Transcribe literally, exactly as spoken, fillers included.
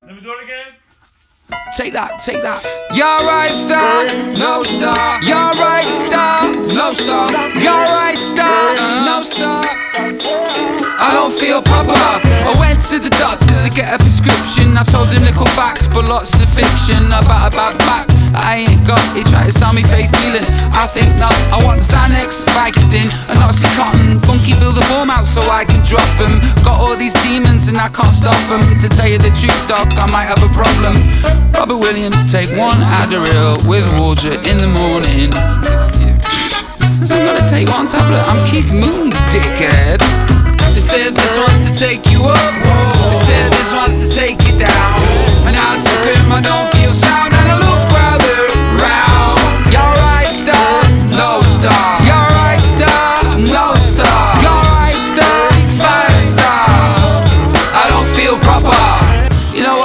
Let me do it again. Take that, take that. You're right, star, no star. You're right, star, no star. You're right, star, no star. I don't feel proper. I went to the doctor to get a prescription. I told him little fact, but lots of fiction about a bad back I ain't got. He tried to sell me faith healing. I think no, I want Xanax, Vicodin, and Oxycontin. Funky fill the form out so I can drop them. Got all these demons and I can't stop them. To tell you the truth, doc, I might have a problem. Robert Williams, take one Adderall with water in the morning. So I'm gonna take one tablet, I'm Keith Moon, dickhead. They said this one's to take you up, they said this one's to take you down.